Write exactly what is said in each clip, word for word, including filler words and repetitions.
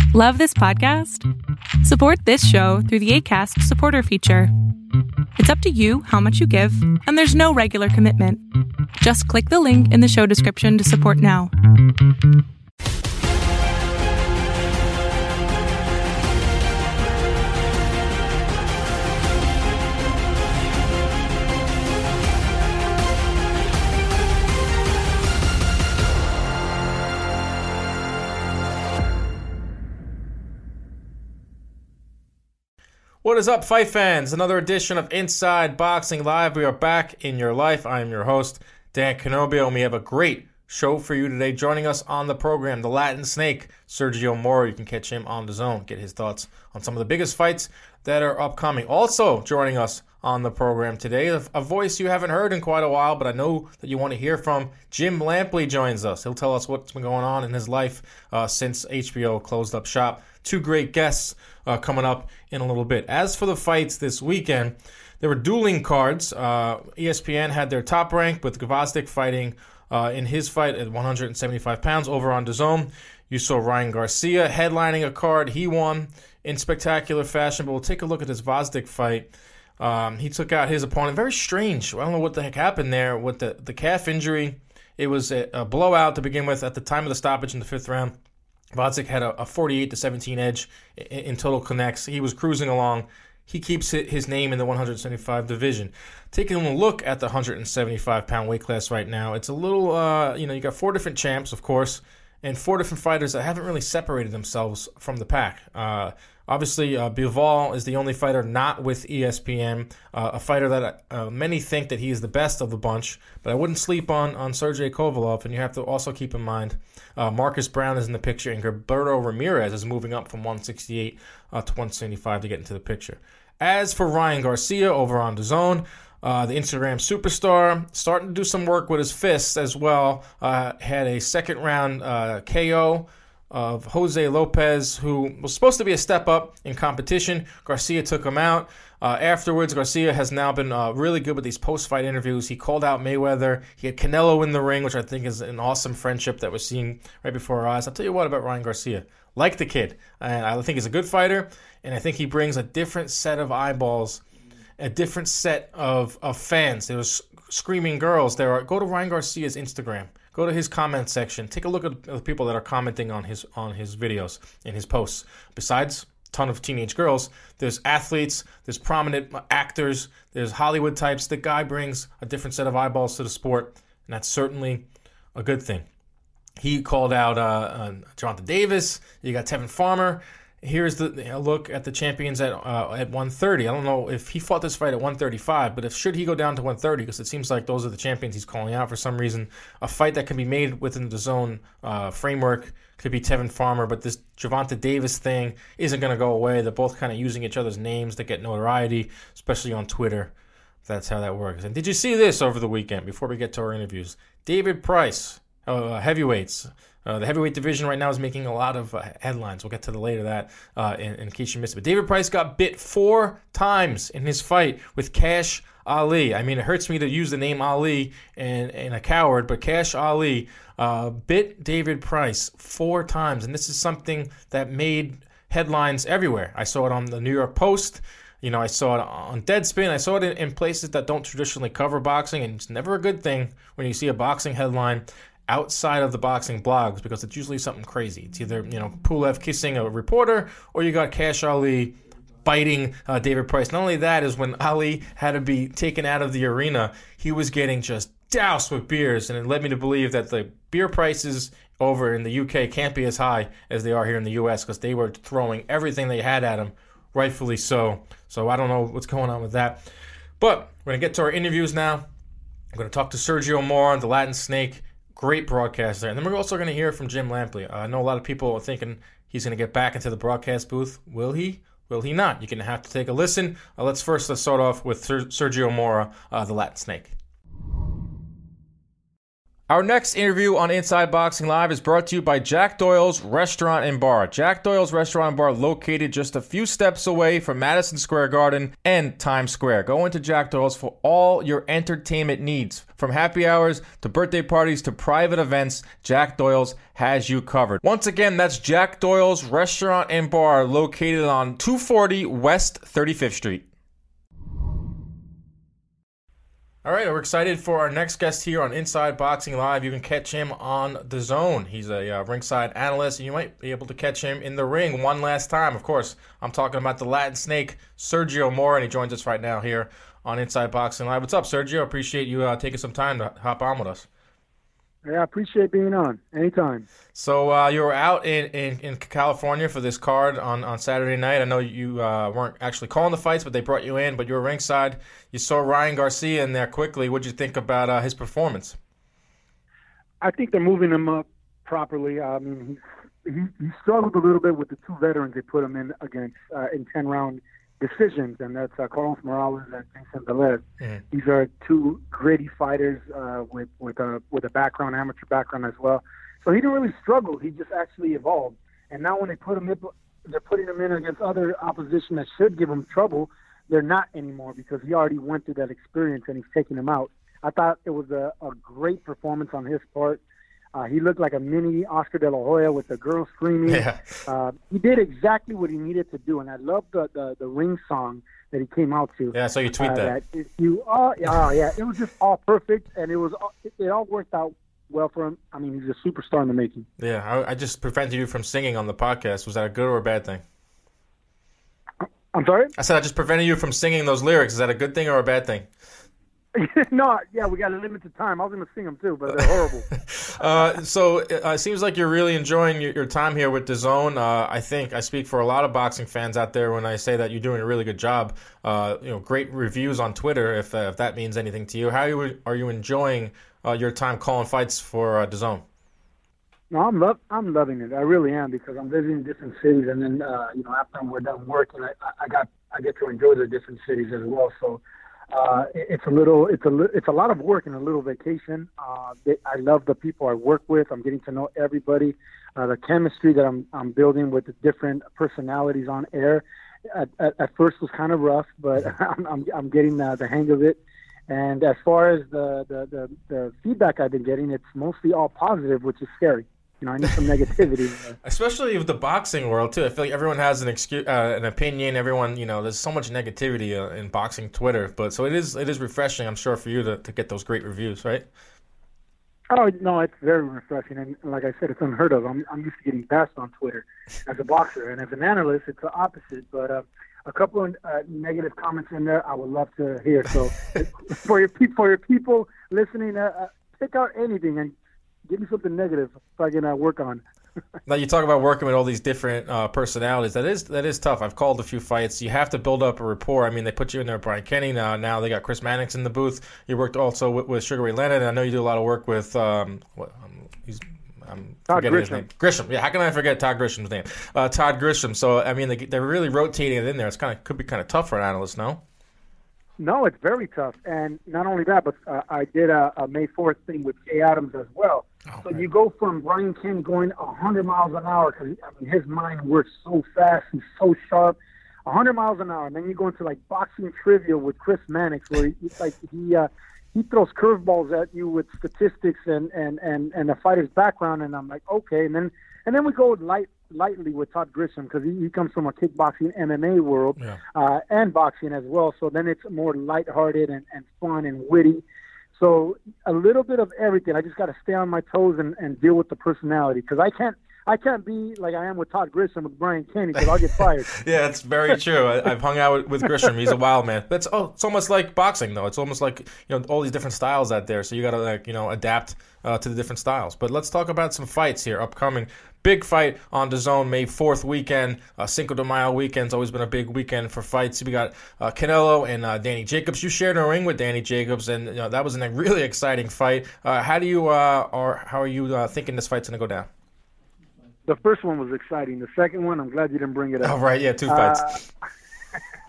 Love this podcast? Support this show through the Acast supporter feature. It's up to you how much you give, and there's no regular commitment. Just click the link in the show description to support now. What is up, fight fans? Another edition of Inside Boxing Live. We are back in your life. I am your host, Dan Canobio, and we have a great show for you today. Joining us on the program, the Latin Snake, Sergio Mora. You can catch him on DAZN, get his thoughts on some of the biggest fights that are upcoming. Also joining us on the program today, a voice you haven't heard in quite a while, but I know that you want to hear from. Jim Lampley joins us. He'll tell us what's been going on in his life uh, since H B O closed up shop. Two great guests uh, coming up in a little bit. As for the fights this weekend, there were dueling cards. Uh, E S P N had their Top Rank with Gvozdyk fighting uh, in his fight at one hundred seventy-five pounds over on DAZN. You saw Ryan Garcia headlining a card. He won in spectacular fashion, but we'll take a look at this Gvozdyk fight. Um, he took out his opponent. Very strange. I don't know what the heck happened there with the, the calf injury. It was a, a blowout to begin with at the time of the stoppage in the fifth round. Gvozdyk had a, a forty-eight to seventeen edge in, in total connects. He was cruising along. He keeps his name in the one hundred seventy-five division. Taking a look at the one hundred seventy-five pound weight class right now, it's a little, uh, you know, you got four different champs, of course, and four different fighters that haven't really separated themselves from the pack. Uh, obviously, uh, Bivol is the only fighter not with E S P N, uh, a fighter that uh, many think that he is the best of the bunch, but I wouldn't sleep on, on Sergey Kovalev, and you have to also keep in mind uh, Marcus Brown is in the picture, and Gilberto Ramirez is moving up from one sixty-eight uh, to one seventy-five to get into the picture. As for Ryan Garcia over on DAZN, Uh, the Instagram superstar, starting to do some work with his fists as well. Uh, had a second round uh, K O of Jose Lopez, who was supposed to be a step up in competition. Garcia took him out. Uh, afterwards, Garcia has now been uh, really good with these post-fight interviews. He called out Mayweather. He had Canelo in the ring, which I think is an awesome friendship that we're seeing right before our eyes. I'll tell you what about Ryan Garcia. Like the kid. And I think he's a good fighter, and I think he brings a different set of eyeballs, a different set of, of fans. There was screaming girls. There are. Go to Ryan Garcia's Instagram. Go to his comment section. Take a look at the people that are commenting on his on his videos and his posts. Besides a ton of teenage girls, there's athletes, there's prominent actors, there's Hollywood types. The guy brings a different set of eyeballs to the sport, and that's certainly a good thing. He called out uh, uh, Gervonta Davis. You got Tevin Farmer. Here's the a look at the champions at uh, at one thirty. I don't know if he fought this fight at one thirty-five, but if should he go down to one thirty, because it seems like those are the champions he's calling out for some reason. A fight that can be made within the DAZN uh, framework could be Tevin Farmer, but this Gervonta Davis thing isn't going to go away. They're both kind of using each other's names to get notoriety, especially on Twitter. That's how that works. And did you see this over the weekend, before we get to our interviews? David Price, uh, heavyweights. Uh, the heavyweight division right now is making a lot of uh, headlines. We'll get to the later that uh, in, in case you missed it. But David Price got bit four times in his fight with Cash Ali. I mean, it hurts me to use the name Ali and, and a coward, but Cash Ali uh, bit David Price four times. And this is something that made headlines everywhere. I saw it on the New York Post. You know, I saw it on Deadspin. I saw it in, in places that don't traditionally cover boxing. And it's never a good thing when you see a boxing headline outside of the boxing blogs, because it's usually something crazy. It's either, you know, Pulev kissing a reporter, or you got Cash Ali biting uh, David Price. Not only that, is when Ali had to be taken out of the arena, he was getting just doused with beers, and it led me to believe that the beer prices over in the U K can't be as high as they are here in the U S, because they were throwing everything they had at him, rightfully so. So I don't know what's going on with that. But we're going to get to our interviews now. I'm going to talk to Sergio Mora, the Latin Snake. Great broadcaster. And then we're also going to hear from Jim Lampley. Uh, I know a lot of people are thinking he's going to get back into the broadcast booth. Will he? Will he not? You're going to have to take a listen. Uh, let's first let's start off with Ser- Sergio Mora, uh, the Latin Snake. Our next interview on Inside Boxing Live is brought to you by Jack Doyle's Restaurant and Bar. Jack Doyle's Restaurant and Bar located just a few steps away from Madison Square Garden and Times Square. Go into Jack Doyle's for all your entertainment needs. From happy hours to birthday parties to private events, Jack Doyle's has you covered. Once again, that's Jack Doyle's Restaurant and Bar located on two forty West thirty-fifth Street. All right, we're excited for our next guest here on Inside Boxing Live. You can catch him on DAZN. He's a uh, ringside analyst, and you might be able to catch him in the ring one last time. Of course, I'm talking about the Latin Snake, Sergio Mora, and he joins us right now here on Inside Boxing Live. What's up, Sergio? Appreciate you uh, taking some time to hop on with us. Yeah, I appreciate being on. Anytime. So uh, you were out in, in, in California for this card on, on Saturday night. I know you uh, weren't actually calling the fights, but they brought you in, but you were ringside. You saw Ryan Garcia in there quickly. What did you think about uh, his performance? I think they're moving him up properly. I mean, he, he, he struggled a little bit with the two veterans they put him in against uh, in ten-round decisions, and that's uh, Carlos Morales and Jason Velez. Mm. These are two gritty fighters uh, with with a with a background, amateur background as well. So he didn't really struggle. He just actually evolved. And now when they put him in, they're putting him in against other opposition that should give him trouble. They're not anymore because he already went through that experience and he's taking him out. I thought it was a, a great performance on his part. Uh, he looked like a mini Oscar De La Hoya with the girl screaming. Yeah. Uh, he did exactly what he needed to do, and I love the, the, the ring song that he came out to. Yeah, so you tweet uh, that. that you, oh, yeah, yeah, it was just all perfect, and it was it, it all worked out well for him. I mean, he's a superstar in the making. Yeah, I, I just prevented you from singing on the podcast. Was that a good or a bad thing? I'm sorry? I said I just prevented you from singing those lyrics. Is that a good thing or a bad thing? No, yeah, we got a limited time. I was going to sing them too, but they're horrible. uh, so uh, it seems like you're really enjoying your, your time here with DAZN. Uh, I think I speak for a lot of boxing fans out there when I say that you're doing a really good job. Uh, you know, great reviews on Twitter, if uh, if that means anything to you. How are you, are you enjoying uh, your time calling fights for uh, DAZN? No, I'm love I'm loving it. I really am because I'm visiting different cities, and then uh, you know after we're done working, I, I got I get to enjoy the different cities as well. So. Uh, it's a little, it's a, it's a lot of work and a little vacation. Uh, they, I love the people I work with. I'm getting to know everybody. Uh, the chemistry that I'm, I'm building with the different personalities on air. At, at, at first was kind of rough, but I'm, I'm, I'm getting the, the hang of it. And as far as the, the, the, the feedback I've been getting, it's mostly all positive, which is scary. You know, I need some negativity. Especially with the boxing world, too. I feel like everyone has an excuse, uh, an opinion. Everyone, you know, there's so much negativity uh, in boxing Twitter. But so it is it is refreshing, I'm sure, for you to, to get those great reviews, right? Oh, no, it's very refreshing. And like I said, it's unheard of. I'm, I'm used to getting bashed on Twitter as a boxer. And as an analyst, it's the opposite. But uh, a couple of uh, negative comments in there I would love to hear. So for your, pe- for your people listening, uh, uh, pick out anything and give me something negative so I can uh, work on. Now you talk about working with all these different uh, personalities. That is that is tough. I've called a few fights. You have to build up a rapport. I mean, they put you in there with Brian Kenny. Now, now they got Chris Mannix in the booth. You worked also with, with Sugar Ray Leonard. And I know you do a lot of work with um, what, um, he's, I'm Todd forgetting Grisham. his name. Grisham. Yeah, how can I forget Todd Grisham's name? Uh, Todd Grisham. So I mean, they, they're really rotating it in there. It's kind of could be kind of tough for an analyst, no? No, it's very tough. And not only that, but uh, I did a, a May fourth thing with Kay Adams as well. Oh, so man. You go from Brian Ken going one hundred miles an hour because I mean, his mind works so fast, he's so sharp, one hundred miles an hour. And then you go into like boxing trivia with Chris Mannix, where he, like he uh, he throws curveballs at you with statistics and and and and the fighter's background, and I'm like, okay. And then and then we go light lightly with Todd Grisham because he, he comes from a kickboxing M M A world yeah. uh, and boxing as well. So then it's more lighthearted and, and fun and witty. So a little bit of everything. I just got to stay on my toes and, and deal with the personality because I can't I can't be like I am with Todd Grisham with Brian Kenny because I'll get fired. Yeah, it's very true. I, I've hung out with, with Grisham. He's a wild man. That's oh, it's almost like boxing though. It's almost like you know all these different styles out there. So you got to like you know adapt uh, to the different styles. But let's talk about some fights here upcoming. Big fight on DAZN May fourth weekend. Uh, Cinco de Mayo weekend's always been a big weekend for fights. We got uh, Canelo and uh, Danny Jacobs. You shared a ring with Danny Jacobs, and you know, that was a really exciting fight. Uh, how do you uh, or how are you uh, thinking this fight's going to go down? The first one was exciting. The second one, I'm glad you didn't bring it up. Oh, right, yeah, two fights. Uh,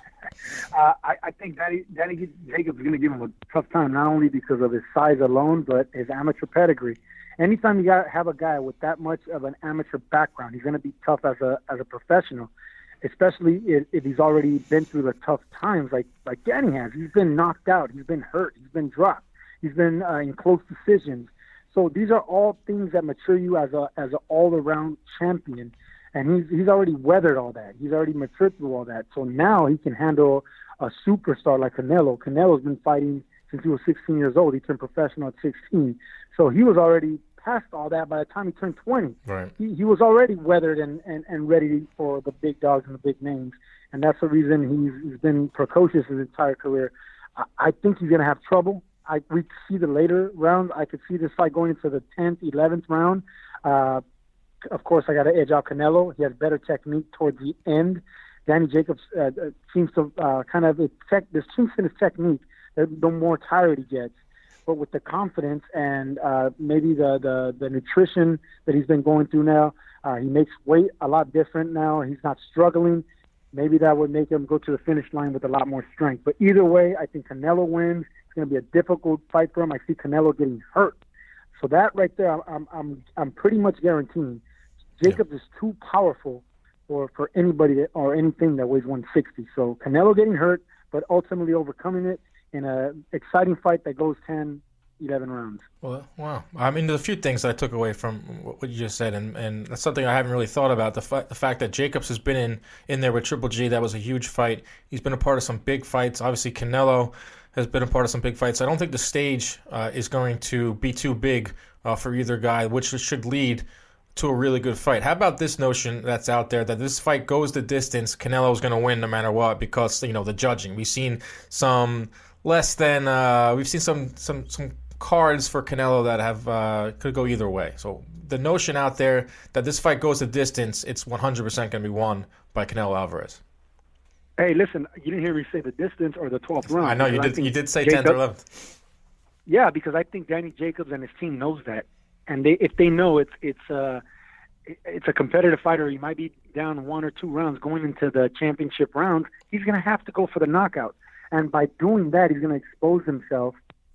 Uh, I, I think Danny, Danny Jacobs is going to give him a tough time, not only because of his size alone, but his amateur pedigree. Anytime you got have a guy with that much of an amateur background, he's going to be tough as a as a professional, especially if, if he's already been through the tough times like like Danny has. He's been knocked out, he's been hurt, he's been dropped, he's been uh, in close decisions. So these are all things that mature you as a as an all around champion. And he's he's already weathered all that. He's already matured through all that. So now he can handle a superstar like Canelo. Canelo's been fighting since he was sixteen years old. He turned professional at sixteen. So he was already past all that by the time he turned twenty. Right. He, he was already weathered and, and, and ready for the big dogs and the big names. And that's the reason he's, he's been precocious his entire career. I, I think he's going to have trouble. I We see the later rounds. I could see this fight going into the tenth, eleventh round. Uh, Of course, I got to edge out Canelo. He has better technique towards the end. Danny Jacobs uh, seems to uh, kind of tech, there's chinks in his technique. The more tired he gets, but with the confidence and uh, maybe the, the the nutrition that he's been going through now, uh, he makes weight a lot different now. He's not struggling. Maybe that would make him go to the finish line with a lot more strength. But either way, I think Canelo wins. It's going to be a difficult fight for him. I see Canelo getting hurt. So that right there, I'm I'm I'm pretty much guaranteeing. Jacobs yeah. is too powerful for, for anybody that, or anything that weighs one sixty. So Canelo getting hurt, but ultimately overcoming it in an exciting fight that goes ten, eleven rounds. Well, wow. I mean, there's a few things that I took away from what you just said, and, and that's something I haven't really thought about. The, fa- the fact that Jacobs has been in, in there with Triple G, that was a huge fight. He's been a part of some big fights. Obviously, Canelo has been a part of some big fights. I don't think the stage uh, is going to be too big uh, for either guy, which should lead to a really good fight. How about this notion that's out there that this fight goes the distance, Canelo's going to win no matter what because, you know, the judging. We've seen some less than uh, we've seen some some some cards for Canelo that have uh, could go either way. So the notion out there that this fight goes the distance, it's one hundred percent going to be won by Canelo Alvarez. Hey, listen, you didn't hear me say the distance or the twelfth round. I know you did. You did say tenth or eleventh. Yeah, because I think Danny Jacobs and his team knows that. And they, if they know it's it's a it's a competitive fighter, he might be down one or two rounds going into the championship rounds. He's going to have to go for the knockout, and by doing that, he's going to expose himself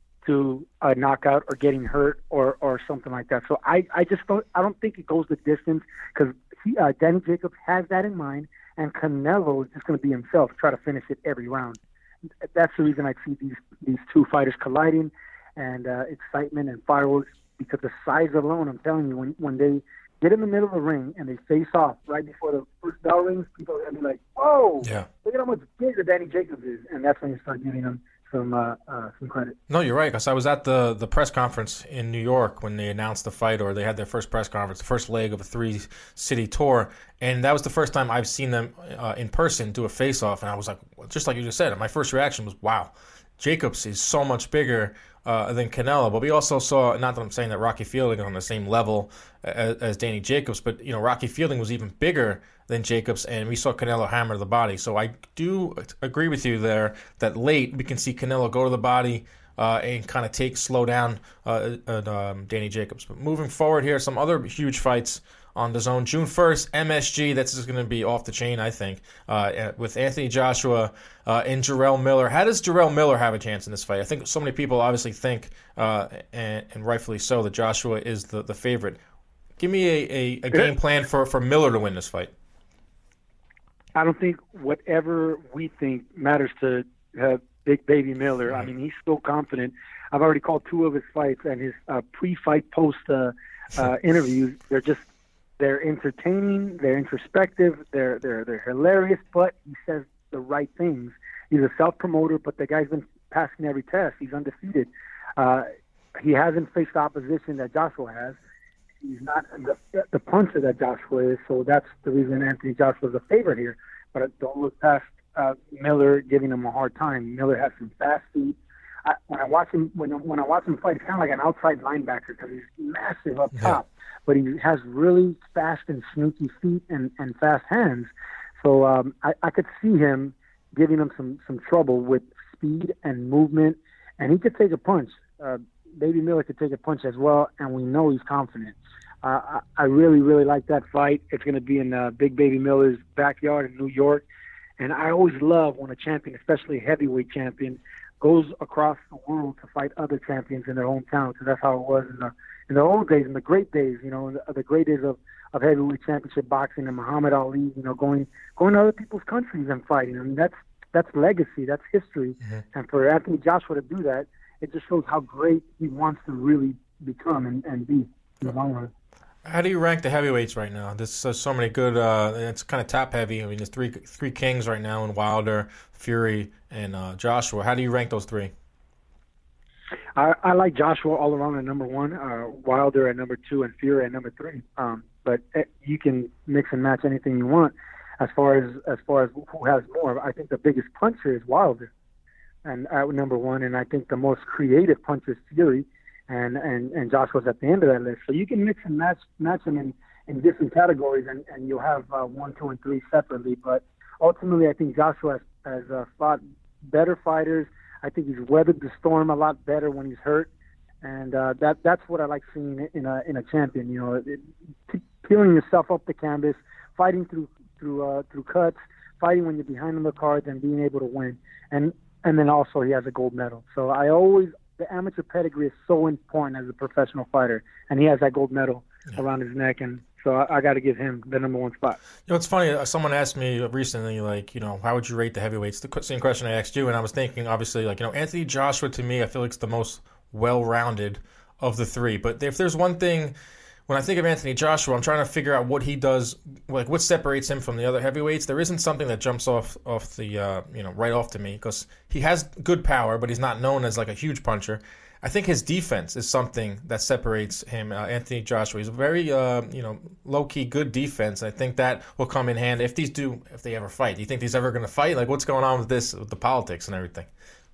to a knockout or getting hurt or, or something like that. So I, I just don't I don't think it goes the distance because uh, Danny Jacobs has that in mind, and Canelo is just going to be himself, try to finish it every round. That's the reason I see these these two fighters colliding, and uh, excitement and fireworks. Because the size alone, I'm telling you, when when they get in the middle of the ring and they face off right before the first bell rings, people are going to be like, whoa, yeah. Look at how much bigger Danny Jacobs is. And that's when you start giving him some uh, uh, some credit. No, you're right, because I was at the, the press conference in New York when they announced the fight, or they had their first press conference, the first leg of a three-city tour, and that was the first time I've seen them uh, in person do a face-off, and I was like, just like you just said, my first reaction was, wow, Jacobs is so much bigger Uh, than Canelo, but we also saw, not that I'm saying that Rocky Fielding is on the same level as, as Danny Jacobs, but you know Rocky Fielding was even bigger than Jacobs, and we saw Canelo hammer the body. So I do agree with you there that late we can see Canelo go to the body uh, and kind of take, slow down uh, uh, um, Danny Jacobs. But moving forward here, some other huge fights on the zone. June first, M S G, that's just going to be off the chain, I think, uh, with Anthony Joshua uh, and Jarrell Miller. How does Jarrell Miller have a chance in this fight? I think so many people obviously think, uh, and, and rightfully so, that Joshua is the, the favorite. Give me a, a, a game plan for, for Miller to win this fight. I don't think whatever we think matters to uh, Big Baby Miller. Mm-hmm. I mean, he's so confident. I've already called two of his fights, and his uh, pre-fight, post uh, uh, interviews, they're just They're entertaining, they're introspective, they're they're they're hilarious, but he says the right things. He's a self-promoter, but the guy's been passing every test. He's undefeated. Uh, he hasn't faced the opposition that Joshua has. He's not the, the puncher that Joshua is, so that's the reason Anthony Joshua is a favorite here. But don't look past uh, Miller giving him a hard time. Miller has some fast feet. I, when I watch him, when when I watch him fight, it's kind of like an outside linebacker because he's massive up top. Yeah. But he has really fast and sneaky feet and, and fast hands. So um, I, I could see him giving him some, some trouble with speed and movement, and he could take a punch. Uh, Baby Miller could take a punch as well, and we know he's confident. Uh, I, I really, really like that fight. It's going to be in uh, Big Baby Miller's backyard in New York, And I always love when a champion, especially a heavyweight champion, goes across the world to fight other champions in their hometown, because that's how it was in the in the old days, in the great days, you know, in the, the great days of, of heavyweight championship boxing and Muhammad Ali, you know, going going to other people's countries and fighting. I mean, that's that's legacy, that's history. Mm-hmm. And for Anthony Joshua to do that, it just shows how great he wants to really become and, and be in the long run. How do you rank the heavyweights right now? There's uh, so many good. Uh, it's kind of top heavy. I mean, there's three three kings right now in Wilder, Fury, and uh, Joshua. How do you rank those three? I, I like Joshua all around at number one, uh, Wilder at number two, and Fury at number three. Um, but you can mix and match anything you want. As far as as far as who has more, I think the biggest puncher is Wilder, and at number one, and I think the most creative puncher is Fury, and, and, and Joshua's at the end of that list. So you can mix and match match them in, in different categories, and, and you'll have uh, one, two, and three separately. But ultimately, I think Joshua has, has uh, fought better fighters. I think he's weathered the storm a lot better when he's hurt, and uh, that that's what I like seeing in a in a champion. You know, it, it, peeling yourself up the canvas, fighting through through uh, through cuts, fighting when you're behind on the cards, and being able to win. And and then also he has a gold medal. So I always the amateur pedigree is so important as a professional fighter, and he has that gold medal yeah. around his neck, and so I, I got to give him the number one spot. You know, it's funny. Someone asked me recently, like, you know, how would you rate the heavyweights? The same question I asked you, and I was thinking, obviously, like, you know, Anthony Joshua, to me, I feel like it's the most well-rounded of the three. But if there's one thing, when I think of Anthony Joshua, I'm trying to figure out what he does, like what separates him from the other heavyweights. There isn't something that jumps off off the, uh, you know, right off to me, because he has good power, but he's not known as like a huge puncher. I think his defense is something that separates him, uh, Anthony Joshua. He's a very, uh, you know, low-key good defense. I think that will come in hand if these do, if they ever fight. Do you think he's ever going to fight? Like, what's going on with this, with the politics and everything?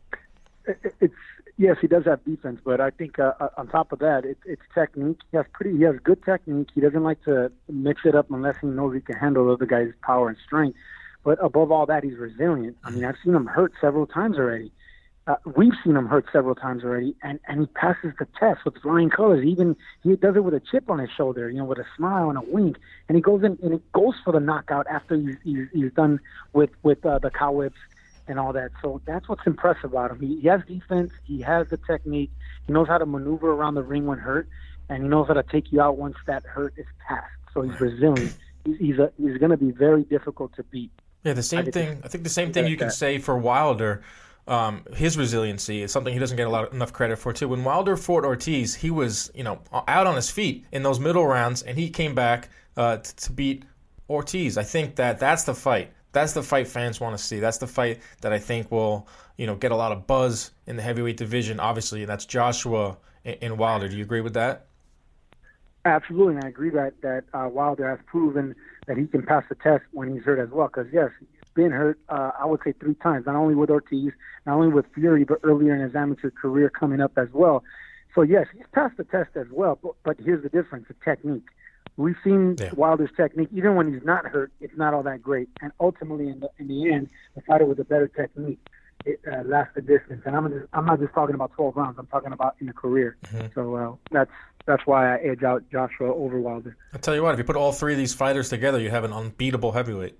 It's yes, he does have defense, but I think uh, on top of that, it, it's technique. He has pretty, he has good technique. He doesn't like to mix it up unless he knows he can handle the other guy's power and strength. But above all that, he's resilient. I mean, I've seen him hurt several times already. Uh, we've seen him hurt several times already, and, and he passes the test with flying colors. Even he does it with a chip on his shoulder, you know, with a smile and a wink, and he goes in and he goes for the knockout after he's, he's, he's done with with uh, the cow whips and all that. So that's what's impressive about him. He, he has defense, he has the technique, he knows how to maneuver around the ring when hurt, and he knows how to take you out once that hurt is past. So he's resilient. He's he's, a, he's going to be very difficult to beat. Yeah, the same I thing. I think the same thing you can that. say for Wilder. Um, his resiliency is something he doesn't get a lot enough credit for too. When Wilder fought Ortiz, he was, you know, out on his feet in those middle rounds, and he came back uh, to, to beat Ortiz. I think that that's the fight. That's the fight fans want to see. That's the fight that I think will, you know, get a lot of buzz in the heavyweight division. Obviously, that's Joshua and, and Wilder. Do you agree with that? Absolutely, and I agree that that uh, Wilder has proven that he can pass the test when he's hurt as well. Because yes, been hurt, uh, I would say three times, not only with Ortiz, not only with Fury, but earlier in his amateur career coming up as well. So, yes, he's passed the test as well, but, but here's the difference, the technique. We've seen yeah. Wilder's technique, even when he's not hurt, it's not all that great. And ultimately, in the, in the end, the fighter with a better technique, it uh, lasts the distance. And I'm, just, I'm not just talking about twelve rounds, I'm talking about in a career. Mm-hmm. So uh, that's that's why I edge out Joshua over Wilder. I'll tell you what, if you put all three of these fighters together, you have an unbeatable heavyweight.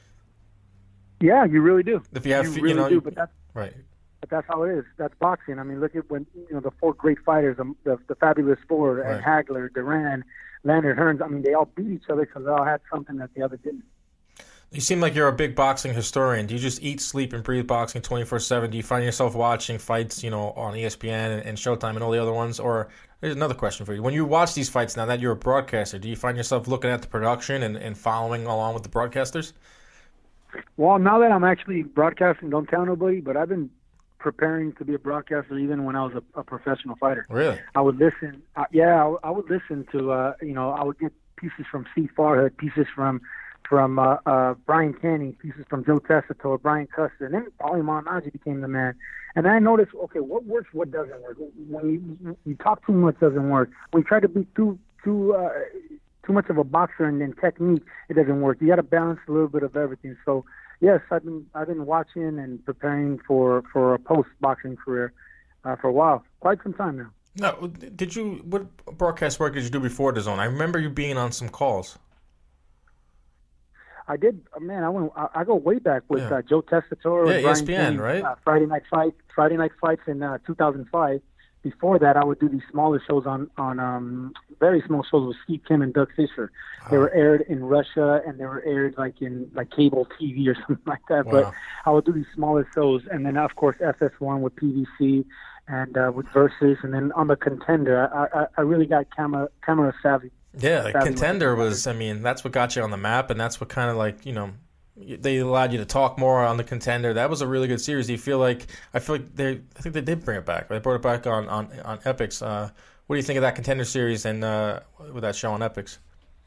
Yeah, you really do. If you have, you you really know, do, but that's right. But that's how it is. That's boxing. I mean, look at when you know the four great fighters, the the, the fabulous four, right. Hagler, Duran, Leonard Hearns. I mean, they all beat each other because they all had something that the other didn't. You seem like you're a big boxing historian. Do you just eat, sleep, and breathe boxing twenty-four seven? Do you find yourself watching fights, you know, on E S P N and, and Showtime and all the other ones? Or here's another question for you: when you watch these fights now that you're a broadcaster, do you find yourself looking at the production and, and following along with the broadcasters? Well, now that I'm actually broadcasting, don't tell nobody, but I've been preparing to be a broadcaster even when I was a, a professional fighter. Really? I would listen. Uh, yeah, I, I would listen to, uh, you know, I would get pieces from Steve Farhood, pieces from from uh, uh, Brian Canning, pieces from Joe Tessitore, Brian Custer, and then Paulie Malignaggi became the man. And then I noticed, okay, what works, what doesn't work. When you, you talk too much, doesn't work. When you try to be too too uh, too much of a boxer and then technique, it doesn't work. You got to balance a little bit of everything. So yes, I've been I've been watching and preparing for, for a post boxing career uh, for a while, quite some time now. No, did you what broadcast work did you do before D A Z N? I remember you being on some calls. I did, man. I went. I, I go way back with Yeah. uh, Joe Tessitore, Yeah, and E Brian S P N, Kenny, right? Uh, Friday Night Fight, Friday Night Fights in uh, two thousand five. Before that, I would do these smaller shows on on um, very small shows with Steve Kim and Doug Fisher. They Oh. were aired in Russia, and they were aired like in like cable T V or something like that. Wow. But I would do these smaller shows, and then of course F S one with P V C and uh, with Versus, and then on the Contender, I, I, I really got camera camera savvy. Yeah, like Savvy Contender with the was, I mean, that's what got you on the map, and that's what kind of like, you know, they allowed you to talk more on the Contender. That was a really good series. Do you feel like, I feel like they, I think they did bring it back. They brought it back on, on, on Epix. Uh, what do you think of that Contender series and uh, with that show on Epix?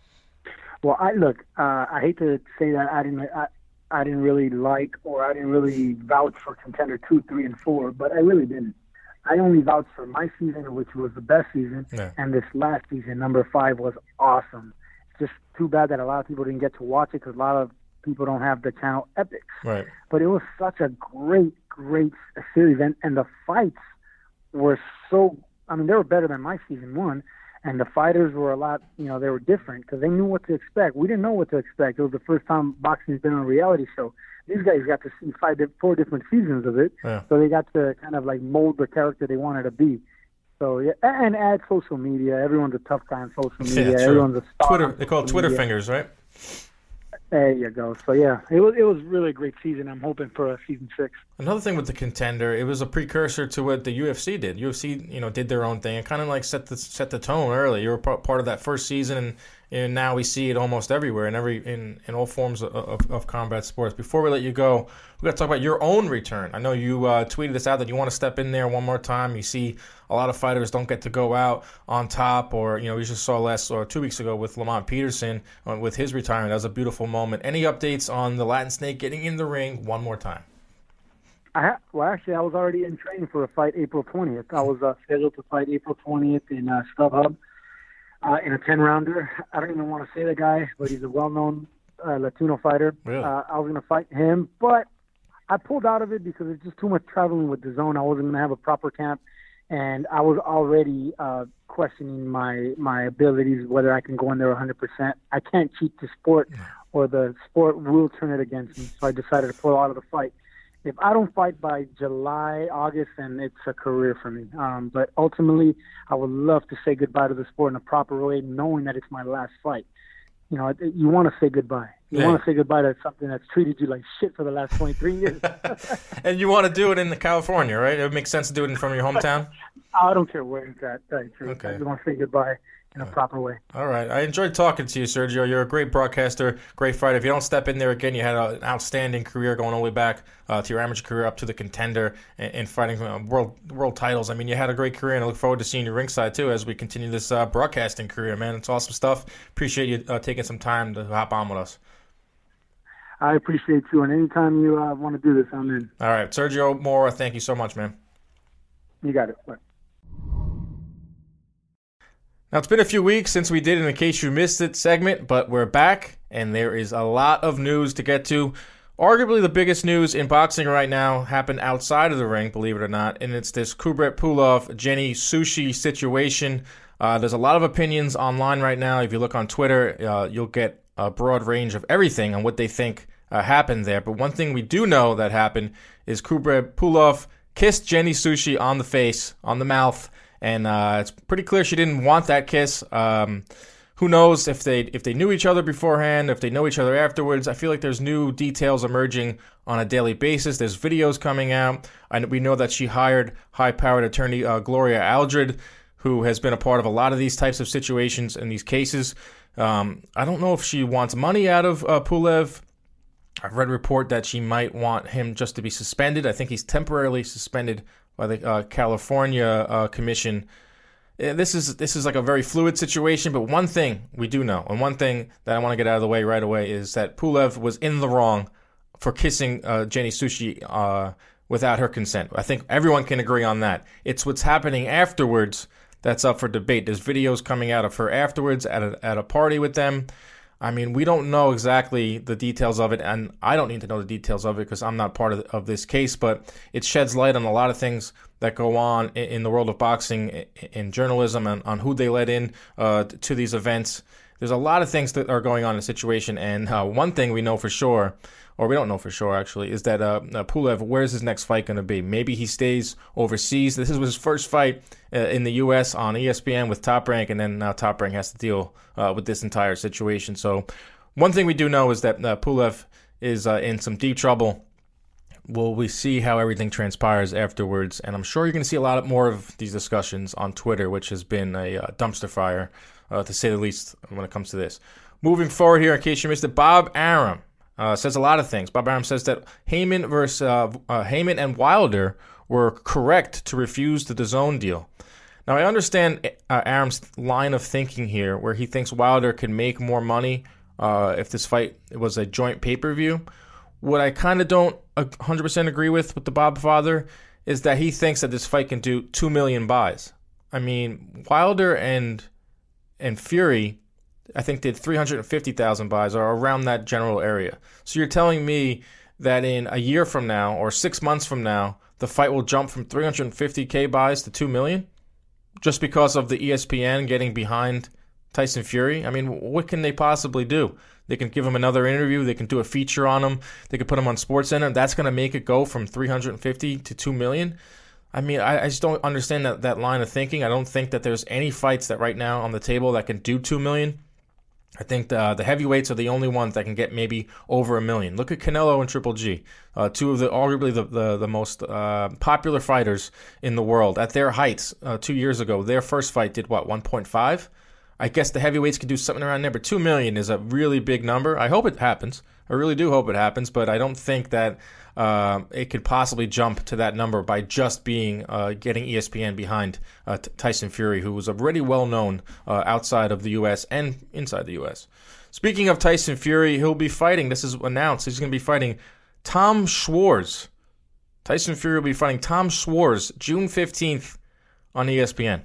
Well, I look. Uh, I hate to say that I didn't. I, I didn't really like, or I didn't really vouch for Contender two, three, and four, but I really didn't. I only vouched for my season, which was the best season, Yeah. and this last season, number five, was awesome. It's just too bad that a lot of people didn't get to watch it because a lot of people don't have the channel Epix. Right. But it was such a great, great series, and, and the fights were so. I mean, they were better than my season one, and the fighters were a lot. You know, they were different because they knew what to expect. We didn't know what to expect. It was the first time boxing's been on a reality show. These guys got to see five, four different seasons of it, Yeah. so they got to kind of like mold the character they wanted to be. So yeah, and add social media. Everyone's a tough guy on social media. Yeah, true. Everyone's a star Twitter, on they call it social Twitter media. fingers, right? There you go. So yeah, it was it was really a great season. I'm hoping for a season six. Another thing with the Contender, it was a precursor to what the U F C did. U F C, you know, did their own thing and kind of like set the set the tone early. You were part part of that first season, and, and now we see it almost everywhere in every in, in all forms of, of, of combat sports. Before we let you go, we got to talk about your own return. I know you uh, tweeted this out that you want to step in there one more time. You see a lot of fighters don't get to go out on top, or you know, we just saw last or two weeks ago with Lamont Peterson uh, with his retirement. That was a beautiful moment. Any updates on the Latin Snake getting in the ring one more time? I ha- well, actually, I was already in training for a fight April twentieth. I was uh, scheduled to fight April twentieth in uh, StubHub uh, in a ten-rounder. I don't even want to say the guy, but he's a well-known uh, Latino fighter. Really? Uh, I was going to fight him, but I pulled out of it because it's just too much traveling with the zone. I wasn't going to have a proper camp, and I was already uh, questioning my my abilities, whether I can go in there one hundred percent. I can't cheat the sport, or the sport will turn it against me. So I decided to pull out of the fight. If I don't fight by July, August, then it's a career for me. Um, but ultimately, I would love to say goodbye to the sport in a proper way, knowing that it's my last fight. You know, you want to say goodbye. You Yeah. want to say goodbye to something that's treated you like shit for the last twenty-three years. And you want to do it in California, right? It would make sense to do it in from your hometown? I don't care where it's at. Tell you the truth. Okay. I just want to say goodbye in a proper way. All right. I enjoyed talking to you, Sergio. You're a great broadcaster, great fighter. If you don't step in there again, you had an outstanding career going all the way back uh, to your amateur career up to the Contender and, and fighting uh, world world titles. I mean, you had a great career, and I look forward to seeing you ringside, too, as we continue this uh, broadcasting career, man. It's awesome stuff. Appreciate you uh, taking some time to hop on with us. I appreciate you, and anytime you uh, want to do this, I'm in. All right. Sergio Mora, thank you so much, man. You got it. Bye. Now, it's been a few weeks since we did an In Case You Missed It segment, but we're back, and there is a lot of news to get to. Arguably the biggest news in boxing right now happened outside of the ring, believe it or not, and it's this Kubrat Pulev, Jenny Sushi situation. Uh, there's a lot of opinions online right now. If you look on Twitter, uh, you'll get a broad range of everything on what they think uh, happened there. But one thing we do know that happened is Kubrat Pulev kissed Jenny Sushi on the face, on the mouth, and uh, it's pretty clear she didn't want that kiss. Um, who knows if they if they knew each other beforehand, if they know each other afterwards. I feel like there's new details emerging on a daily basis. There's videos coming out. And we know that she hired high-powered attorney uh, Gloria Aldred, who has been a part of a lot of these types of situations and these cases. Um, I don't know if she wants money out of uh, Pulev. I've read a report that she might want him just to be suspended. I think he's temporarily suspended by the uh, California uh, Commission. Uh, This is this is like a very fluid situation, but one thing we do know, and one thing that I want to get out of the way right away is that Pulev was in the wrong for kissing uh, Jenny Sushi uh, without her consent. I think everyone can agree on that. It's what's happening afterwards that's up for debate. There's videos coming out of her afterwards at a, at a party with them. I mean, we don't know exactly the details of it, and I don't need to know the details of it because I'm not part of, of this case, but it sheds light on a lot of things that go on in, in the world of boxing, in, in journalism, and on who they let in uh, to these events. There's a lot of things that are going on in the situation, and uh, one thing we know for sure, or we don't know for sure actually, is that uh, uh, Pulev, where's his next fight going to be? Maybe he stays overseas. This is his first fight uh, in the U S on E S P N with Top Rank, and then now Top Rank has to deal uh, with this entire situation. So one thing we do know is that uh, Pulev is uh, in some deep trouble. Will we see how everything transpires afterwards? And I'm sure you're going to see a lot more of these discussions on Twitter, which has been a uh, dumpster fire, uh, to say the least, when it comes to this. Moving forward here, in case you missed it, Bob Arum uh, says a lot of things. Bob Arum says that Heyman versus uh, uh, Heyman and Wilder were correct to refuse the DAZN deal. Now, I understand uh, Arum's line of thinking here, where he thinks Wilder could make more money uh, if this fight was a joint pay-per-view. What I kind of don't one hundred percent agree with with the Bob father is that he thinks that this fight can do two million buys. I mean, Wilder and and Fury, I think, did three hundred fifty thousand buys, or around that general area. So you're telling me that in a year from now or six months from now, the fight will jump from three hundred fifty thousand buys to two million just because of the E S P N getting behind Tyson Fury? I mean, what can they possibly do? They can give him another interview. They can do a feature on him. They can put him on SportsCenter. That's going to make it go from three hundred fifty to two million. I mean, I, I just don't understand that, that line of thinking. I don't think that there's any fights that right now on the table that can do two million. I think the, the heavyweights are the only ones that can get maybe over a million. Look at Canelo and Triple G, uh, two of the arguably the the, the most uh, popular fighters in the world. At their heights uh, two years ago, their first fight did what, one point five? I guess the heavyweights could do something around there, but two million is a really big number. I hope it happens. I really do hope it happens, but I don't think that uh, it could possibly jump to that number by just being uh, getting E S P N behind uh, T- Tyson Fury, who was already well known uh, outside of the U S and inside the U S. Speaking of Tyson Fury, he'll be fighting. This is announced. He's going to be fighting Tom Schwarz. Tyson Fury will be fighting Tom Schwarz June fifteenth on E S P N.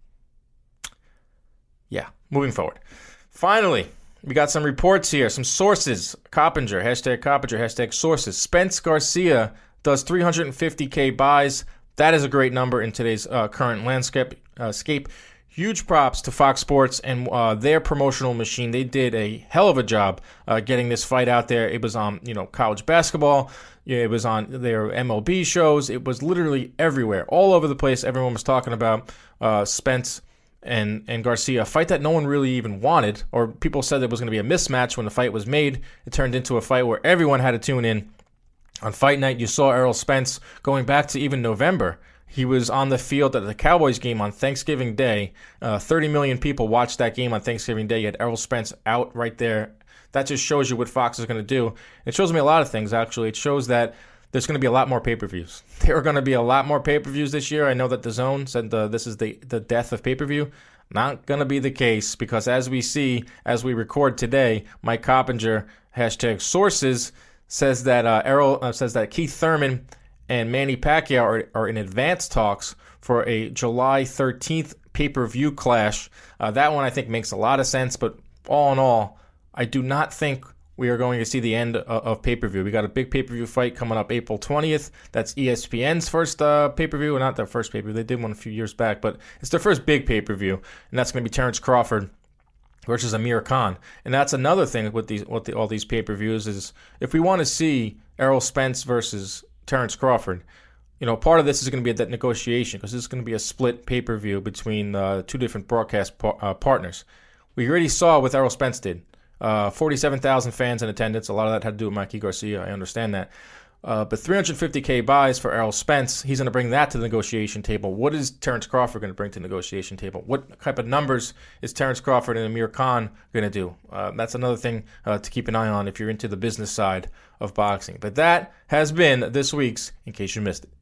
Yeah, moving forward. Finally, we got some reports here, some sources. Coppinger, hashtag Coppinger, hashtag sources. Spence Garcia does three hundred fifty thousand buys. That is a great number in today's uh, current landscape. Uh, scape. Huge props to Fox Sports and uh, their promotional machine. They did a hell of a job uh, getting this fight out there. It was on, you know, college basketball. It was on their M L B shows. It was literally everywhere, all over the place. Everyone was talking about uh, Spence and and Garcia, a fight that no one really even wanted, or people said it was going to be a mismatch when the fight was made. It turned into a fight where everyone had to tune in. On fight night, you saw Errol Spence going back to even November. He was on the field at the Cowboys game on Thanksgiving Day. Uh, thirty million people watched that game on Thanksgiving Day. You had Errol Spence out right there. That just shows you what Fox is going to do. It shows me a lot of things, actually. It shows that there's going to be a lot more pay-per-views. There are going to be a lot more pay-per-views this year. I know that DAZN said the, this is the, the death of pay-per-view. Not going to be the case, because as we see, as we record today, Mike Coppinger, hashtag sources, says that uh, Errol uh, says that Keith Thurman and Manny Pacquiao are, are in advanced talks for a July thirteenth pay-per-view clash. Uh, that one I think makes a lot of sense, but all in all, I do not think we are going to see the end of, of pay-per-view. We got a big pay-per-view fight coming up April twentieth. That's E S P N's first uh, pay-per-view. Well, not their first pay-per-view. They did one a few years back, but it's their first big pay-per-view, and that's going to be Terrence Crawford versus Amir Khan. And that's another thing with these, with the, all these pay-per-views is if we want to see Errol Spence versus Terrence Crawford, you know, part of this is going to be a that negotiation, because this is going to be a split pay-per-view between uh, two different broadcast par- uh, partners. We already saw what Errol Spence did. Uh, forty-seven thousand fans in attendance. A lot of that had to do with Mikey Garcia. I understand that. Uh, but three hundred fifty thousand buys for Errol Spence. He's going to bring that to the negotiation table. What is Terrence Crawford going to bring to the negotiation table? What type of numbers is Terrence Crawford and Amir Khan going to do? Uh, that's another thing uh, to keep an eye on if you're into the business side of boxing. But that has been this week's In Case You Missed It.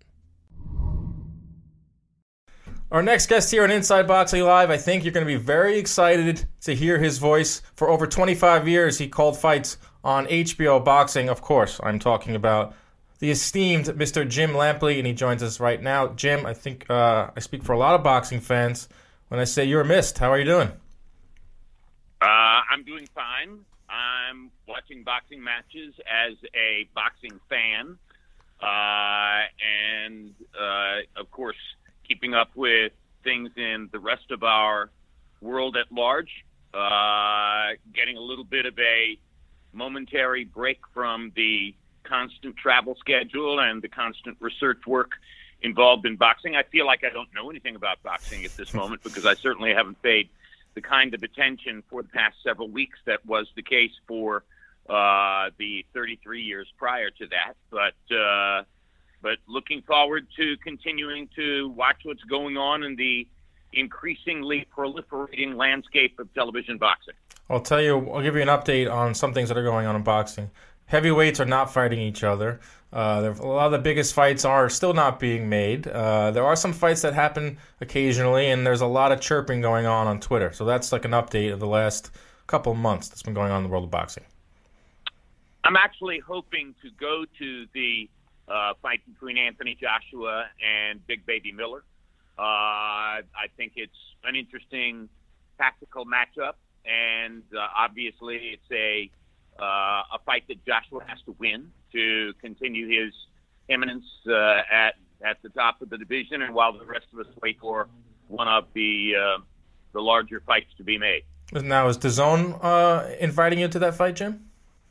Our next guest here on Inside Boxing Live, I think you're going to be very excited to hear his voice. For over twenty-five years, he called fights on H B O Boxing. Of course, I'm talking about the esteemed Mister Jim Lampley, and he joins us right now. Jim, I think uh, I speak for a lot of boxing fans when I say you're missed. How are you doing? Uh, I'm doing fine. I'm watching boxing matches as a boxing fan, uh, and, uh, of course, keeping up with things in the rest of our world at large. Uh, uh, getting a little bit of a momentary break from the constant travel schedule and the constant research work involved in boxing. I feel like I don't know anything about boxing at this moment because I certainly haven't paid the kind of attention for the past several weeks that was the case for uh, the thirty-three years prior to that. But uh, but looking forward to continuing to watch what's going on in the increasingly proliferating landscape of television boxing. I'll tell you, I'll give you an update on some things that are going on in boxing. Heavyweights are not fighting each other. Uh, there, a lot of the biggest fights are still not being made. Uh, there are some fights that happen occasionally, and there's a lot of chirping going on on Twitter. So that's like an update of the last couple of months that's been going on in the world of boxing. I'm actually hoping to go to the uh, fight between Anthony Joshua and Big Baby Miller. Uh, I think it's an interesting tactical matchup, and uh, obviously it's a uh, a fight that Joshua has to win to continue his eminence uh, at at the top of the division, and while the rest of us wait for one of the uh, the larger fights to be made. Now, is DAZN uh, inviting you to that fight, Jim?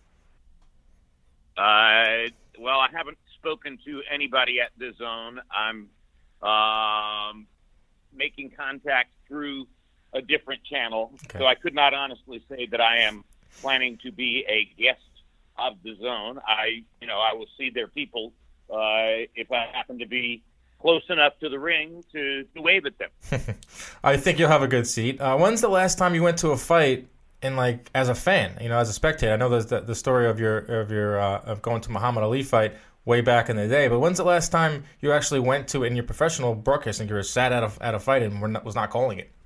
Uh, well, I haven't spoken to anybody at DAZN. I'm um, making contact through a different channel, okay. So I could not honestly say that I am planning to be a guest of DAZN. I, you know, I will see their people uh, if I happen to be close enough to the ring to, to wave at them. I think you'll have a good seat. Uh, when's the last time you went to a fight and like as a fan, you know, as a spectator? I know there's the, the story of your of your uh, of going to Muhammad Ali fight way back in the day, but when's the last time you actually went to in your professional broadcasting career, sat at a at a fight and were not, was not calling it?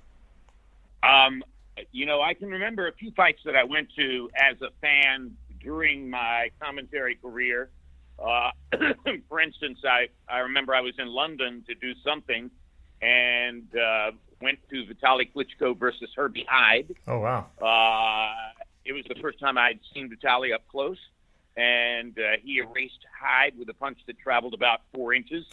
Um, you know, I can remember a few fights that I went to as a fan during my commentary career. Uh, for instance, I, I remember I was in London to do something and uh, went to Vitaly Klitschko versus Herbie Hyde. Oh, wow. Uh, it was the first time I'd seen Vitaly up close, and uh, he erased Hyde with a punch that traveled about four inches.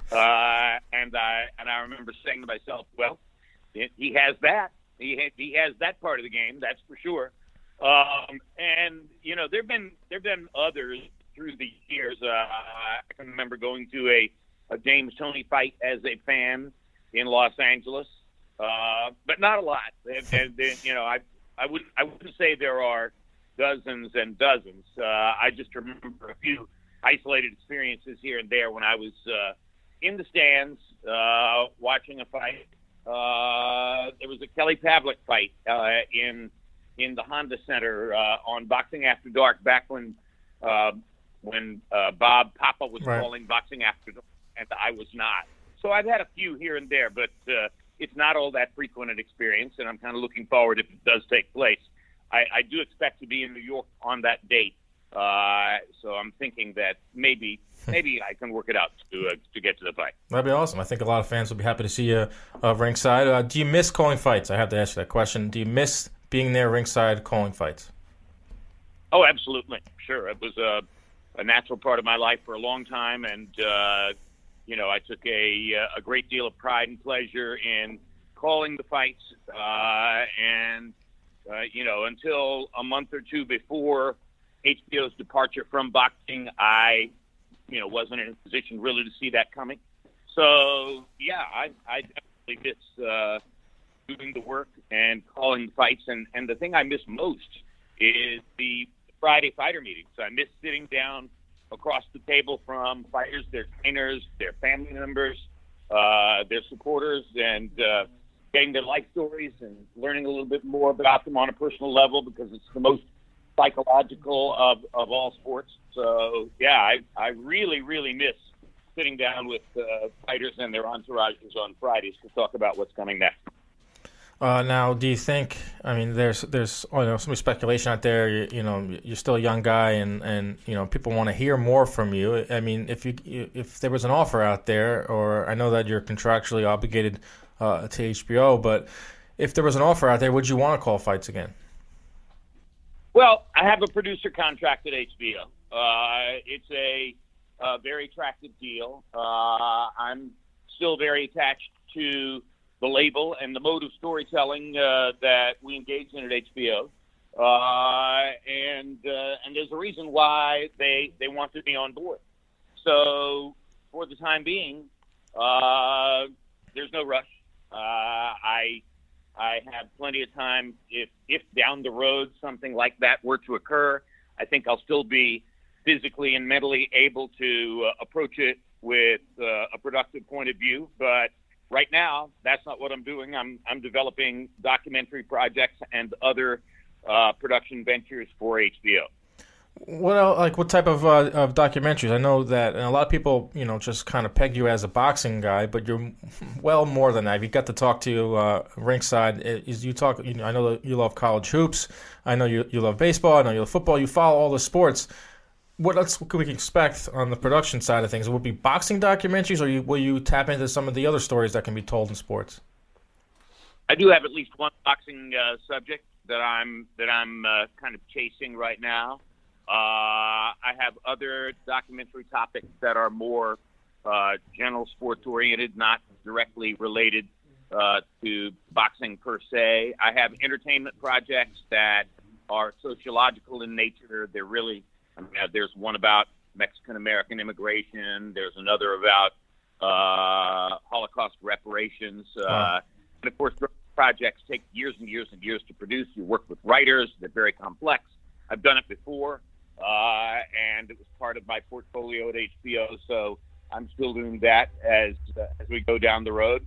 Uh, and, I, and I remember saying to myself, well, it, he has that. He, he has that part of the game, that's for sure. Um, and, you know, there have been, there've been others through the years. Uh, I can remember going to a, a James Toney fight as a fan in Los Angeles, uh, but not a lot. And, and, and, you know, I I wouldn't I wouldn't say there are dozens and dozens. Uh, I just remember a few isolated experiences here and there when I was uh, in the stands uh, watching a fight. Uh, there was a Kelly Pavlik fight uh, in in the Honda Center uh, on Boxing After Dark back when uh, when uh, Bob Papa was right. calling Boxing After Dark, and I was not. So I've had a few here and there, but uh, it's not all that frequent an experience, and I'm kind of looking forward if it does take place. I, I do expect to be in New York on that date, uh, so I'm thinking that maybe maybe I can work it out to uh, to get to the fight. That'd be awesome. I think a lot of fans will be happy to see you uh, ringside. Uh, do you miss calling fights? I have to ask you that question. Do you miss being there ringside calling fights? Oh, absolutely. Sure. It was a, a natural part of my life for a long time, and uh, you know, I took a a great deal of pride and pleasure in calling the fights, uh, and uh, you know, until a month or two before H B O's departure from boxing, I, you know, wasn't in a position really to see that coming. So yeah, I, I definitely miss uh, doing the work and calling the fights, and and the thing I miss most is the Friday fighter meetings. I miss sitting down across the table from fighters, their trainers, their family members, uh, their supporters, and uh, getting their life stories and learning a little bit more about them on a personal level, because it's the most psychological of, of all sports. So, yeah, I, I really, really miss sitting down with uh, fighters and their entourages on Fridays to talk about what's coming next. Uh, now, do you think? I mean, there's there's you know some speculation out there. You, you know, you're still a young guy, and, and you know people want to hear more from you. I mean, if you if there was an offer out there, or I know that you're contractually obligated uh, to H B O, but if there was an offer out there, would you want to call fights again? Well, I have a producer contract at H B O. Uh, it's a, a very attractive deal. Uh, I'm still very attached to the label and the mode of storytelling uh, that we engage in at H B O. Uh, and uh, and there's a reason why they, they wanted me on board. So for the time being, uh, there's no rush. Uh, I I have plenty of time. If if down the road something like that were to occur, I think I'll still be physically and mentally able to uh, approach it with uh, a productive point of view. But right now, that's not what I'm doing. I'm I'm developing documentary projects and other uh, production ventures for H B O. What else, like what type of uh, of documentaries? I know that and a lot of people, you know, just kind of peg you as a boxing guy, but you're well more than that. You got to talk to you uh, ringside. Is you talk? You know, I know that you love college hoops. I know you you love baseball. I know you love football. You follow all the sports. What else could we expect on the production side of things? Will it be boxing documentaries, or you, will you tap into some of the other stories that can be told in sports? I do have at least one boxing uh, subject that I'm that I'm uh, kind of chasing right now. Uh, I have other documentary topics that are more uh, general sports oriented, not directly related uh, to boxing per se. I have entertainment projects that are sociological in nature. They're really, I mean, there's one about Mexican American immigration. There's another about uh, Holocaust reparations. Uh, wow. And of course, projects take years and years and years to produce. You work with writers. They're very complex. I've done it before. Uh, and it was part of my portfolio at H B O, so I'm still doing that as uh, as we go down the road.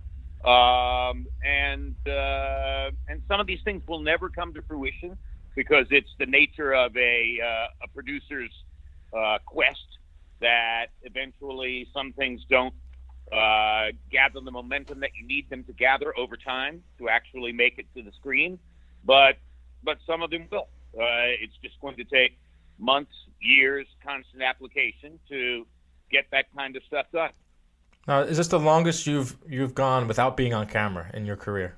Um, and uh, and some of these things will never come to fruition because it's the nature of a uh, a producer's uh, quest that eventually some things don't uh, gather the momentum that you need them to gather over time to actually make it to the screen. But but some of them will. Uh, it's just going to take months, years, constant application to get that kind of stuff done. Now, is this the longest you've you've gone without being on camera in your career?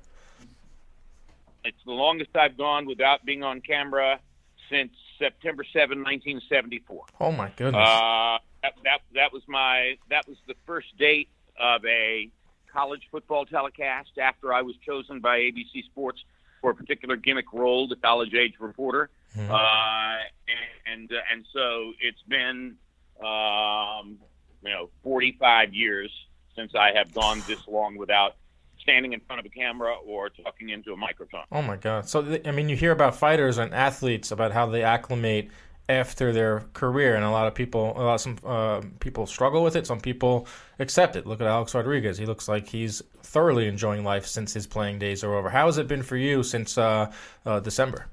It's the longest I've gone without being on camera since September seventh, nineteen seventy-four. Oh my goodness! Uh, that, that that was my that was the first date of a college football telecast after I was chosen by A B C Sports for a particular gimmick role, the college age reporter. Mm-hmm. Uh, and uh, and so it's been um, you know forty-five years since I have gone this long without standing in front of a camera or talking into a microphone. Oh my God! So I mean, you hear about fighters and athletes about how they acclimate after their career, and a lot of people, a lot of some uh, people struggle with it. Some people accept it. Look at Alex Rodriguez; he looks like he's thoroughly enjoying life since his playing days are over. How has it been for you since uh, uh, December?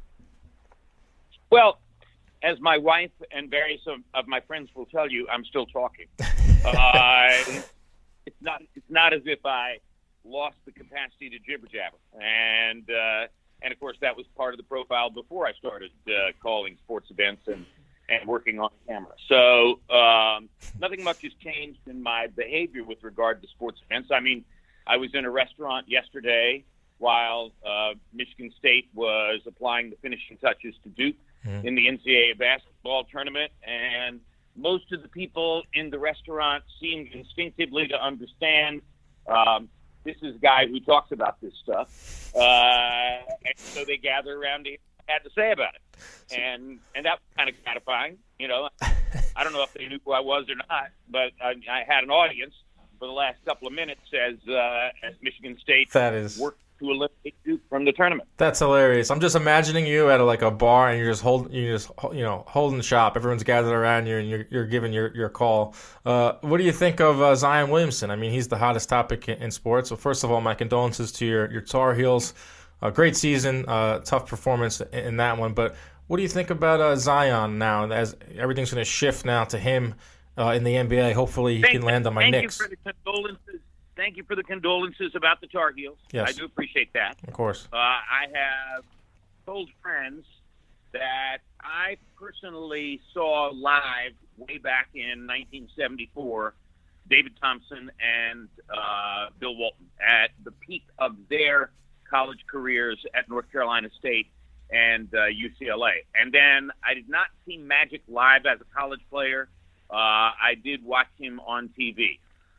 Well, as my wife and various of, of my friends will tell you, I'm still talking. uh, it's not it's not as if I lost the capacity to jibber jabber, and uh, and of course that was part of the profile before I started uh, calling sports events and, and working on camera. So um, nothing much has changed in my behavior with regard to sports events. I mean, I was in a restaurant yesterday while uh, Michigan State was applying the finishing touches to Duke mm-hmm. in the N C double A basketball tournament, and most of the people in the restaurant seemed instinctively to understand um, this is a guy who talks about this stuff, uh, and so they gather around to hear what I had to say about it, and and that was kind of gratifying. You know, I don't know if they knew who I was or not, but I, I had an audience for the last couple of minutes as uh, as Michigan State that is worked to eliminate Duke from the tournament. That's hilarious. I'm just imagining you at a, like a bar, and you're just holding, you just you know holding the shop. Everyone's gathered around you, and you're you're giving your your call. Uh, what do you think of uh, Zion Williamson? I mean, he's the hottest topic in, in sports. So first of all, my condolences to your your Tar Heels. A uh, great season, uh, tough performance in, in that one. But what do you think about uh, Zion now? As everything's going to shift now to him uh, in the N B A. Hopefully, he thank can land on my thank Knicks. Thank you for the condolences. Thank you for the condolences about the Tar Heels. Yes. I do appreciate that. Of course. Uh, I have told friends that I personally saw live way back in nineteen seventy-four David Thompson and uh, Bill Walton at the peak of their college careers at North Carolina State and uh, U C L A. And then I did not see Magic live as a college player. Uh, I did watch him on T V.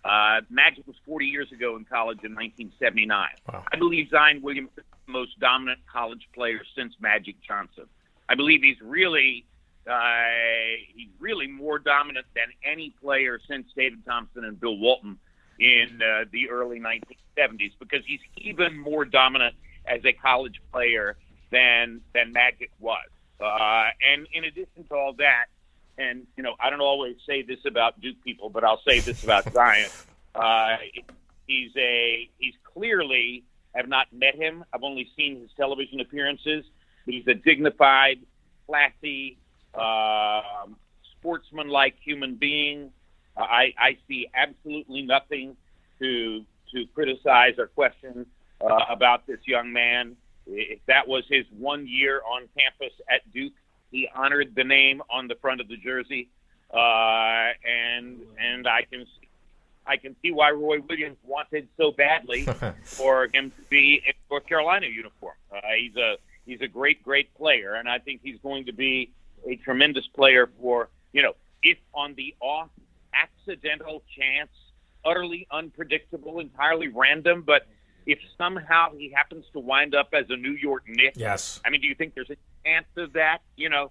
Uh, Magic was forty years ago in college in nineteen seventy-nine. Wow. I believe Zion Williamson is the most dominant college player since Magic Johnson. I believe he's really uh, he's really more dominant than any player since David Thompson and Bill Walton in uh, the early nineteen seventies, because he's even more dominant as a college player than than Magic was. Uh, and in addition to all that, and, you know, I don't always say this about Duke people, but I'll say this about Zion. Uh, he's a he's clearly, I've not met him. I've only seen his television appearances. He's a dignified, classy, uh, sportsman-like human being. Uh, I, I see absolutely nothing to to criticize or question uh, about this young man. If that was his one year on campus at Duke, he honored the name on the front of the jersey, uh, and and I can see, I can see why Roy Williams wanted so badly for him to be in North Carolina uniform. Uh, he's a he's a great great player, and I think he's going to be a tremendous player for, you know, if on the off accidental chance, utterly unpredictable, entirely random, but if somehow he happens to wind up as a New York Knick, yes. I mean, do you think there's a chance of that? You know,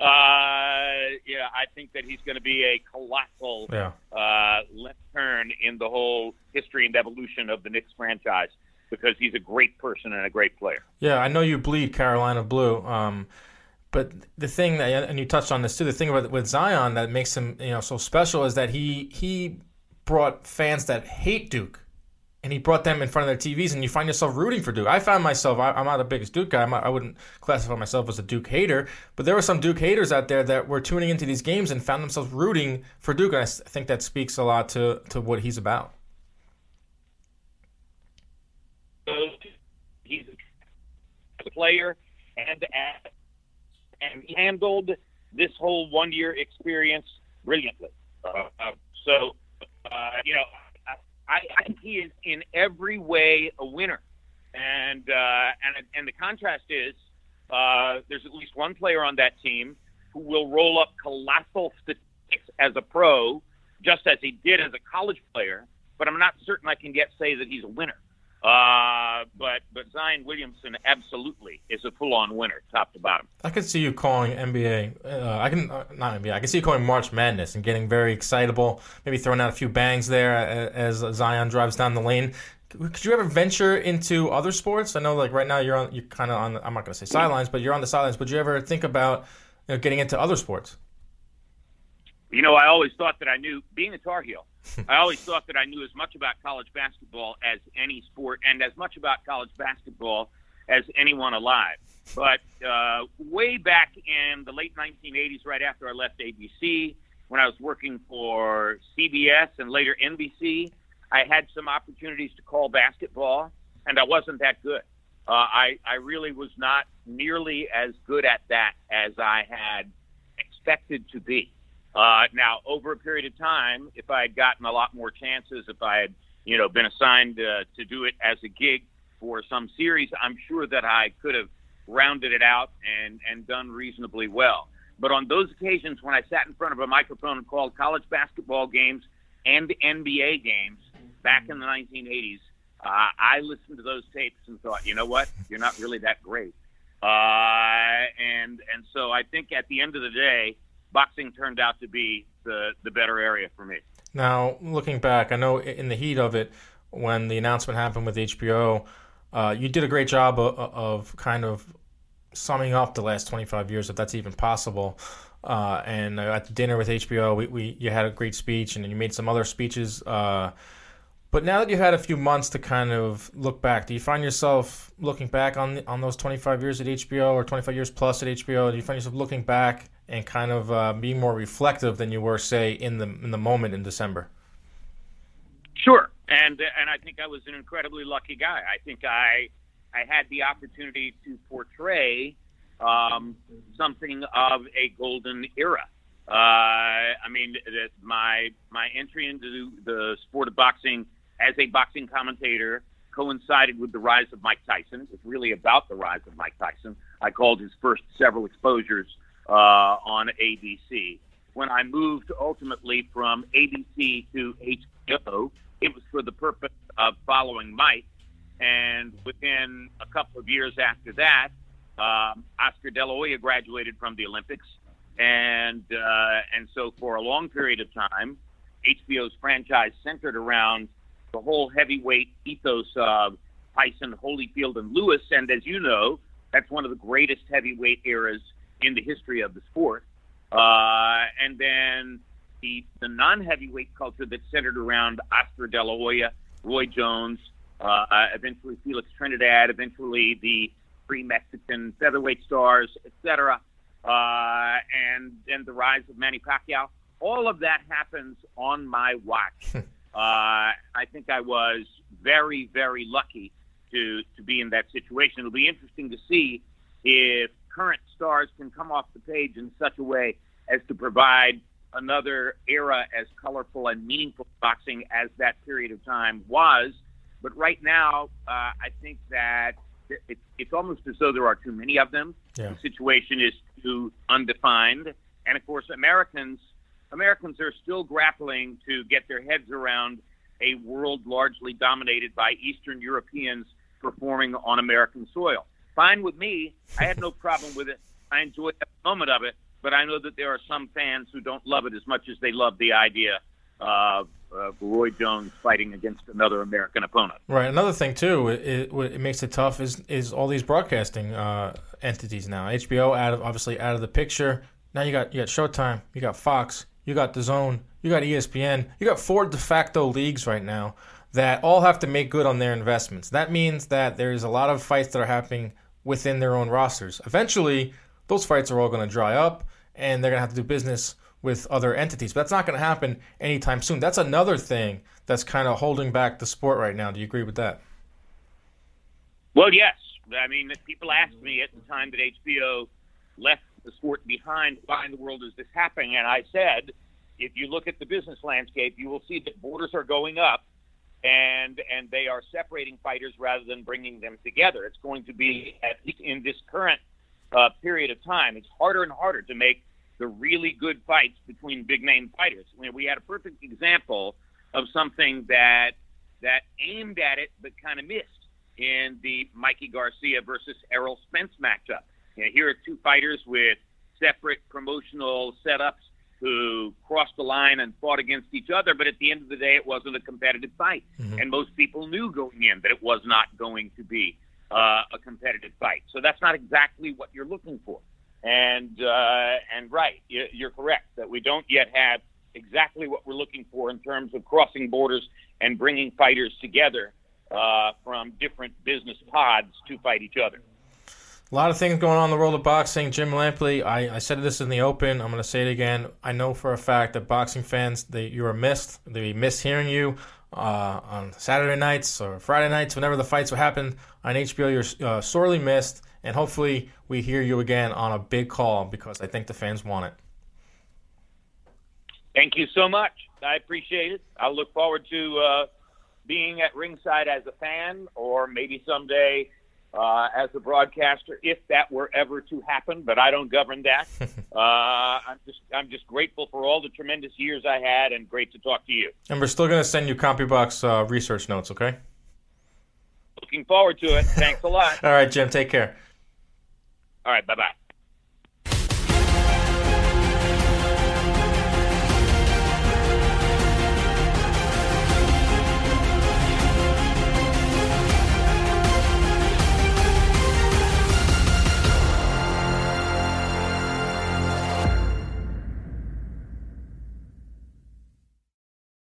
uh, yeah, I think that he's going to be a colossal yeah. uh, left turn in the whole history and evolution of the Knicks franchise, because he's a great person and a great player. Yeah, I know you bleed Carolina blue, um, but the thing that, and you touched on this too, the thing about with Zion that makes him, you know, so special is that he he brought fans that hate Duke, and he brought them in front of their T Vs, and you find yourself rooting for Duke. I found myself, I, I'm not the biggest Duke guy. I'm not, I wouldn't classify myself as a Duke hater, but there were some Duke haters out there that were tuning into these games and found themselves rooting for Duke, and I think that speaks a lot to, to what he's about. He's a player, and and he handled this whole one-year experience brilliantly. Uh, so, uh, you know, I, I think he is in every way a winner, and uh, and and the contrast is uh, there's at least one player on that team who will roll up colossal statistics as a pro, just as he did as a college player. But I'm not certain I can yet say that he's a winner. Uh, but but Zion Williamson absolutely is a full-on winner, top to bottom. I could see you calling N B A. Uh, I can uh, not N B A. I can see you calling March Madness and getting very excitable. Maybe throwing out a few bangs there as, as Zion drives down the lane. Could you ever venture into other sports? I know, like right now, you're on. You're kind of on. The, I'm not going to say sidelines, but you're on the sidelines. Would you ever think about, you know, getting into other sports? You know, I always thought that I knew, being a Tar Heel, I always thought that I knew as much about college basketball as any sport, and as much about college basketball as anyone alive. But uh, way back in the late nineteen eighties, right after I left A B C, when I was working for C B S and later N B C, I had some opportunities to call basketball, and I wasn't that good. Uh, I, I really was not nearly as good at that as I had expected to be. Uh, now, over a period of time, if I had gotten a lot more chances, if I had, you know, been assigned uh, to do it as a gig for some series, I'm sure that I could have rounded it out and, and done reasonably well. But on those occasions when I sat in front of a microphone and called college basketball games and N B A games back in the nineteen eighties, uh, I listened to those tapes and thought, you know what, you're not really that great. Uh, and and so I think at the end of the day, boxing turned out to be the, the better area for me. Now, looking back, I know in the heat of it, when the announcement happened with H B O, uh, you did a great job of, of kind of summing up the last twenty-five years, if that's even possible. Uh, and at the dinner with H B O, we, we you had a great speech, and then you made some other speeches. Uh, but now that you've had a few months to kind of look back, do you find yourself looking back on on those twenty-five years at H B O, or twenty-five years plus at H B O? Do you find yourself looking back and kind of uh, being more reflective than you were, say, in the in the moment in December? Sure, and and I think I was an incredibly lucky guy. I think I I had the opportunity to portray um, something of a golden era. Uh, I mean, that my my entry into the sport of boxing as a boxing commentator coincided with the rise of Mike Tyson. It was really about the rise of Mike Tyson. I called his first several exposures uh, on A B C. when I moved ultimately from A B C to H B O, it was for the purpose of following Mike. And within a couple of years after that, um, Oscar De La Hoya graduated from the Olympics. And uh, and so for a long period of time, H B O's franchise centered around the whole heavyweight ethos of Tyson, Holyfield, and Lewis. And as you know, that's one of the greatest heavyweight eras in the history of the sport. Uh, and then the, the non-heavyweight culture that centered around Oscar De La Hoya, Roy Jones, uh, eventually Felix Trinidad, eventually the three Mexican featherweight stars, et cetera, uh, and, and the rise of Manny Pacquiao. All of that happens on my watch. uh, I think I was very, very lucky to, to be in that situation. It'll be interesting to see if current stars can come off the page in such a way as to provide another era as colorful and meaningful boxing as that period of time was. But right now, uh, I think that it, it's almost as though there are too many of them. Yeah. The situation is too undefined. And, of course, Americans Americans are still grappling to get their heads around a world largely dominated by Eastern Europeans performing on American soil. Fine with me. I had no problem with it. I enjoyed that moment of it, but I know that there are some fans who don't love it as much as they love the idea of uh, Roy Jones fighting against another American opponent. Right. Another thing too, it, it, it makes it tough is is all these broadcasting uh, entities now. H B O out of obviously out of the picture. Now you got you got Showtime, you got Fox, you got DAZN, you got E S P N, you got four de facto leagues right now that all have to make good on their investments. That means that there's a lot of fights that are happening within their own rosters. Eventually, those fights are all going to dry up, and they're going to have to do business with other entities. But that's not going to happen anytime soon. That's another thing that's kind of holding back the sport right now. Do you agree with that? Well, yes. I mean, people asked me at the time that H B O left the sport behind, why in the world is this happening? And I said, if you look at the business landscape, you will see that borders are going up, and and they are separating fighters rather than bringing them together. It's going to be, at least in this current uh, period of time, it's harder and harder to make the really good fights between big-name fighters. I mean, we had a perfect example of something that that aimed at it but kind of missed in the Mikey Garcia versus Errol Spence matchup. You know, here are two fighters with separate promotional setups who crossed the line and fought against each other, but at the end of the day, it wasn't a competitive fight. Mm-hmm. And most people knew going in that it was not going to be uh, a competitive fight. So that's not exactly what you're looking for. And, uh, and right, you're correct that we don't yet have exactly what we're looking for in terms of crossing borders and bringing fighters together uh, from different business pods to fight each other. A lot of things going on in the world of boxing. Jim Lampley, I, I said this in the open. I'm going to say it again. I know for a fact that boxing fans, they, you are missed. They miss hearing you uh, on Saturday nights or Friday nights, whenever the fights will happen on H B O. You're uh, sorely missed, and hopefully we hear you again on a big call because I think the fans want it. Thank you so much. I appreciate it. I'll look forward to uh, being at ringside as a fan, or maybe someday Uh, as a broadcaster, if that were ever to happen, but I don't govern that. uh, I'm just I'm just grateful for all the tremendous years I had, and great to talk to you. And we're still going to send you CompuBox uh, research notes, okay? Looking forward to it. Thanks a lot. All right, Jim, take care. All right, bye-bye.